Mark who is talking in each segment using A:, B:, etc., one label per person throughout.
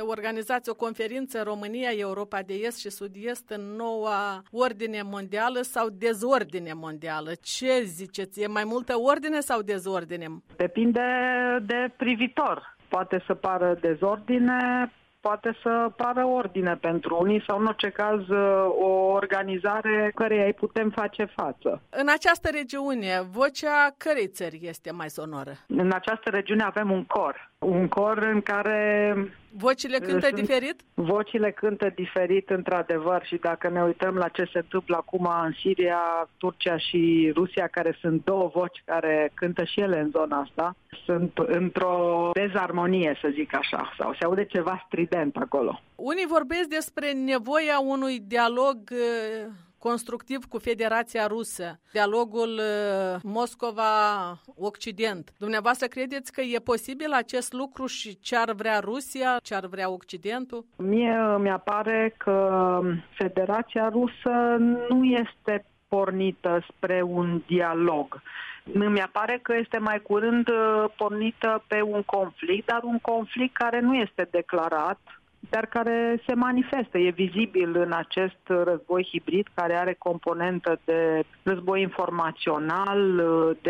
A: organizați o conferință România-Europa de Est și Sud-Est în noua ordine mondială sau dezordine mondială. Ce ziceți? E mai multă ordine sau dezordine?
B: Depinde de privitor. Poate să pară dezordine, poate să pară ordine pentru unii sau, în orice caz, o organizare căreia îi putem face față.
A: În această regiune, vocea cărei țări este mai sonoră?
B: În această regiune avem un cor. Un cor în care...
A: Vocile cântă diferit?
B: Vocile cântă diferit, într-adevăr, și dacă ne uităm la ce se întâmplă acum în Siria, Turcia și Rusia, care sunt două voci care cântă și ele în zona asta, sunt într-o dezarmonie, să zic așa, sau se aude ceva strident acolo.
A: Unii vorbesc despre nevoia unui dialog constructiv cu Federația Rusă, dialogul Moscova-Occident. Dumneavoastră credeți că e posibil acest lucru și ce ar vrea Rusia, ce ar vrea Occidentul?
B: Mie mi-apare că Federația Rusă nu este pornită spre un dialog. Mi-apare că este mai curând pornită pe un conflict, dar un conflict care nu este declarat, dar care se manifestă, e vizibil în acest război hibrid care are componentă de război informațional,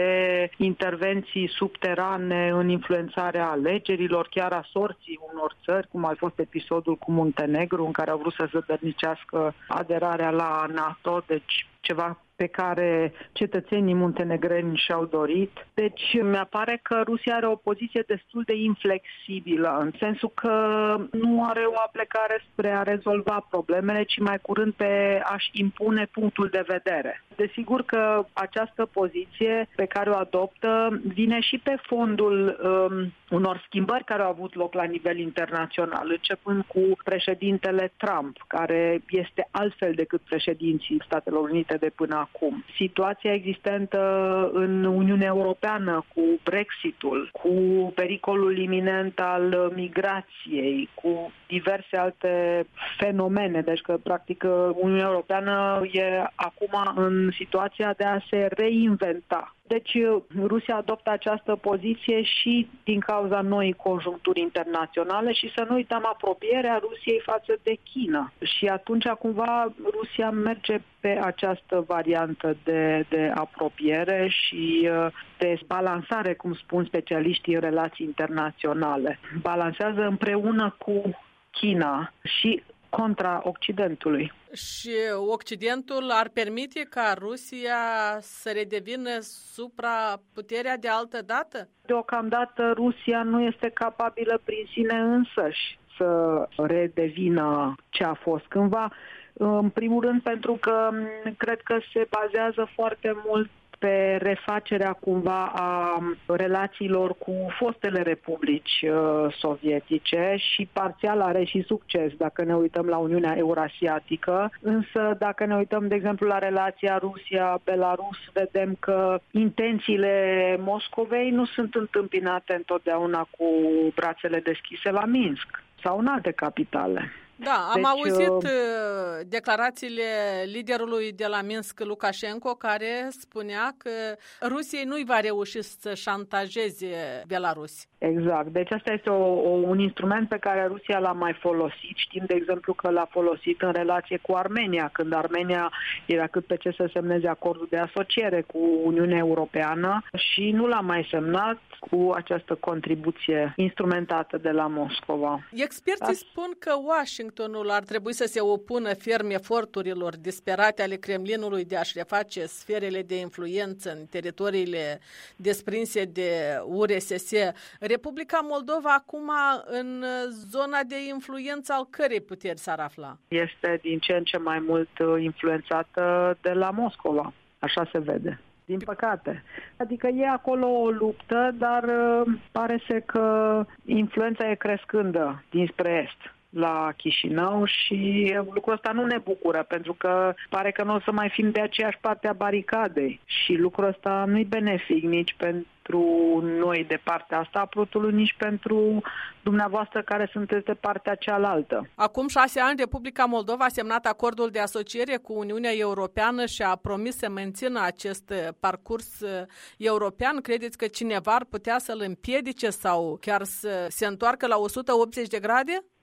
B: de intervenții subterane în influențarea alegerilor, chiar a sorții unor țări, cum a fost episodul cu Muntenegru, în care au vrut să zădărnicească aderarea la NATO, deci ceva pe care cetățenii muntenegreni și-au dorit. Deci mi-apare că Rusia are o poziție destul de inflexibilă, în sensul că nu are o aplecare spre a rezolva problemele, ci mai curând pe a-și impune punctul de vedere. Desigur că această poziție pe care o adoptă vine și pe fondul unor schimbări care au avut loc la nivel internațional, începând cu președintele Trump, care este altfel decât președinții Statelor Unite de până acum. Situația existentă în Uniunea Europeană cu Brexitul, cu pericolul iminent al migrației, cu diverse alte fenomene. Deci că, practic, Uniunea Europeană e acum în situația de a se reinventa. Deci Rusia adoptă această poziție și din cauza noii conjuncturi internaționale și să nu uităm apropierea Rusiei față de China. Și atunci cumva Rusia merge pe această variantă de apropiere și de balansare, cum spun specialiștii în relații internaționale. Balansează împreună cu China și contra Occidentului.
A: Și Occidentul ar permite ca Rusia să redevină supraputerea de altă dată?
B: Deocamdată Rusia nu este capabilă prin sine însăși să redevină ce a fost cândva. În primul rând pentru că cred că se bazează foarte mult pe refacerea cumva a relațiilor cu fostele republici sovietice și parțial are și succes dacă ne uităm la Uniunea Eurasiatică, însă dacă ne uităm de exemplu la relația Rusia-Belarus, vedem că intențiile Moscovei nu sunt întâmpinate întotdeauna cu brațele deschise la Minsk sau în alte capitale.
A: Da, am auzit declarațiile liderului de la Minsk, Lukashenko, care spunea că Rusiei nu-i va reuși să șantajeze Belarus.
B: Exact. Deci asta este un instrument pe care Rusia l-a mai folosit. Știm, de exemplu, că l-a folosit în relație cu Armenia, când Armenia era cât pe ce să semneze acordul de asociere cu Uniunea Europeană și nu l-a mai semnat cu această contribuție instrumentată de la Moscova.
A: Experții spun că Washingtonul ar trebui să se opună ferm eforturilor disperate ale Kremlinului de a-și reface sferele de influență în teritoriile desprinse de URSS. Republica Moldova acum în zona de influență al cărei puteri s-ar afla?
B: Este din ce în ce mai mult influențată de la Moscova. Așa se vede. Din păcate. Adică e acolo o luptă, dar pare să că influența e crescândă dinspre est la Chișinău și lucrul ăsta nu ne bucură, pentru că pare că nu o să mai fim de aceeași parte a baricadei și lucrul ăsta nu-i benefic nici pentru noi de partea asta a prutului, nici pentru dumneavoastră care sunteți de partea cealaltă.
A: Acum 6 ani, Republica Moldova a semnat acordul de asociere cu Uniunea Europeană și a promis să mențină acest parcurs european. Credeți că cineva ar putea să-l împiedice sau chiar să se întoarcă la 180 de grade?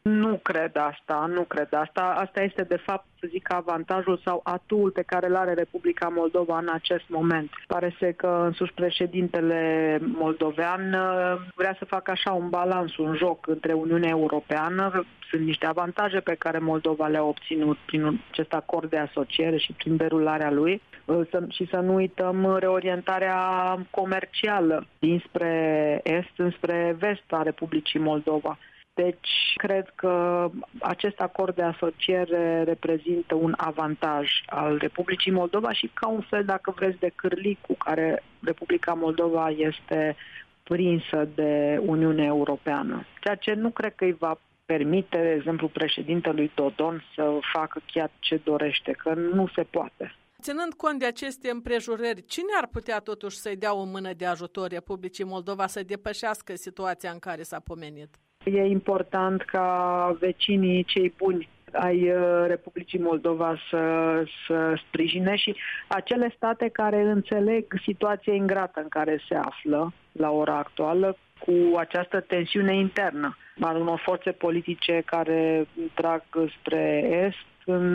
B: Nu cred asta. Asta este, de fapt, să zic, avantajul sau atul pe care îl are Republica Moldova în acest moment. Pare că însuși președintele moldovean vrea să facă așa un balans, un joc între Uniunea Europeană. Sunt niște avantaje pe care Moldova le-a obținut prin acest acord de asociere și prin derularea lui. Și să nu uităm reorientarea comercială dinspre est înspre vest a Republicii Moldova. Deci, cred că acest acord de asociere reprezintă un avantaj al Republicii Moldova și ca un fel, dacă vreți, de cârlig cu care Republica Moldova este prinsă de Uniunea Europeană. Ceea ce nu cred că îi va permite, de exemplu, președintelui Dodon să facă chiar ce dorește, că nu se poate.
A: Ținând cont de aceste împrejurări, cine ar putea totuși să-i dea o mână de ajutor Republicii Moldova să depășească situația în care s-a pomenit?
B: E important ca vecinii cei buni ai Republicii Moldova să sprijine și acele state care înțeleg situația ingrată în care se află la ora actuală cu această tensiune internă al unor forțe politice care trag spre est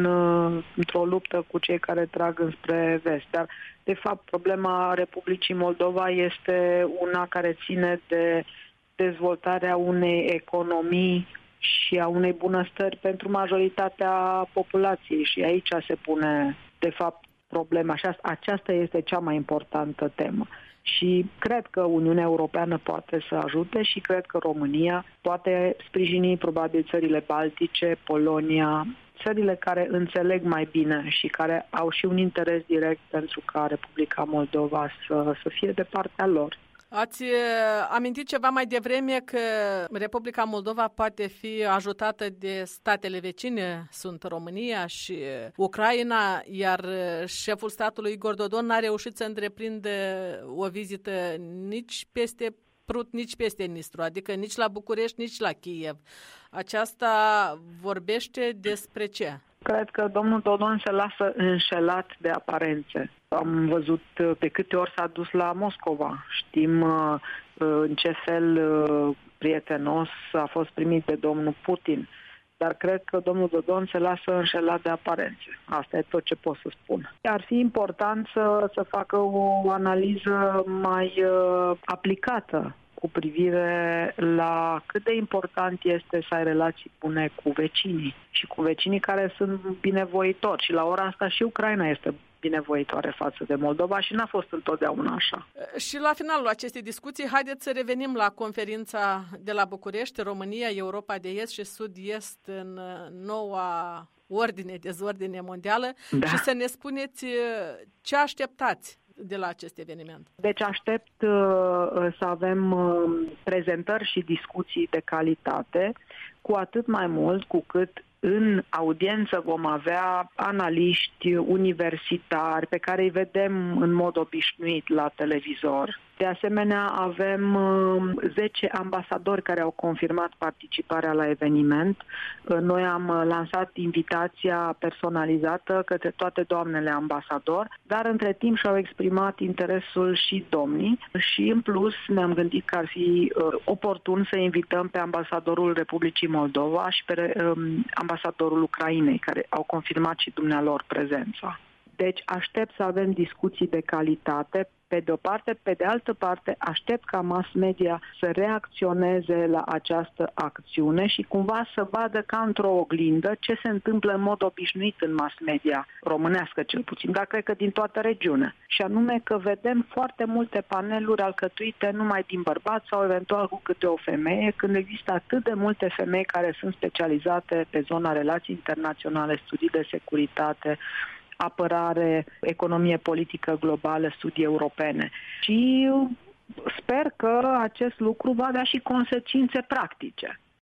B: într-o luptă cu cei care trag înspre vest. Dar, de fapt, problema Republicii Moldova este una care ține de dezvoltarea unei economii și a unei bunăstări pentru majoritatea populației și aici se pune, de fapt, problema. Aceasta este cea mai importantă temă. Și cred că Uniunea Europeană poate să ajute și cred că România poate sprijini probabil țările Baltice, Polonia, țările care înțeleg mai bine și care au și un interes direct pentru ca Republica Moldova să fie de partea lor.
A: Ați amintit ceva mai devreme că Republica Moldova poate fi ajutată de statele vecine, sunt România și Ucraina, iar șeful statului Igor Dodon n-a reușit să întreprindă o vizită nici peste Prut, nici peste Nistru, adică nici la București, nici la Kiev. Aceasta vorbește despre ce?
B: Cred că domnul Dodon se lasă înșelat de aparențe. Am văzut pe câte ori s-a dus la Moscova. Știm în ce fel prietenos a fost primit de domnul Putin. Dar cred că domnul Dodon se lasă înșelat de aparențe. Asta e tot ce pot să spun. Ar fi important să facă o analiză mai aplicată cu privire la cât de important este să ai relații bune cu vecinii și cu vecinii care sunt binevoitori. Și la ora asta și Ucraina este binevoitoare față de Moldova și n-a fost întotdeauna așa.
A: Și la finalul acestei discuții, haideți să revenim la conferința de la București, România, Europa de Est și Sud-Est în noua dezordine mondială și să ne spuneți ce așteptați de la acest eveniment.
B: Deci aștept să avem prezentări și discuții de calitate, cu atât mai mult cu cât în audiență vom avea analiști universitari pe care îi vedem în mod obișnuit la televizor. De asemenea, avem 10 ambasadori care au confirmat participarea la eveniment. Noi am lansat invitația personalizată către toate doamnele ambasador, dar între timp și-au exprimat interesul și domnii și în plus ne-am gândit că ar fi oportun să invităm pe ambasadorul Republicii Moldova și pe ambasadorul Ucrainei, care au confirmat și dumnealor prezența. Deci aștept să avem discuții de calitate, pe de o parte, pe de altă parte aștept ca mass media să reacționeze la această acțiune și cumva să vadă ca într-o oglindă ce se întâmplă în mod obișnuit în mass media românească cel puțin, dar cred că din toată regiunea. Și anume că vedem foarte multe paneluri alcătuite numai din bărbați sau eventual cu câte o femeie, când există atât de multe femei care sunt specializate pe zona relații internaționale, studii de securitate, apărare, economie politică globală, studii europene. Și sper că acest lucru va avea și consecințe practice.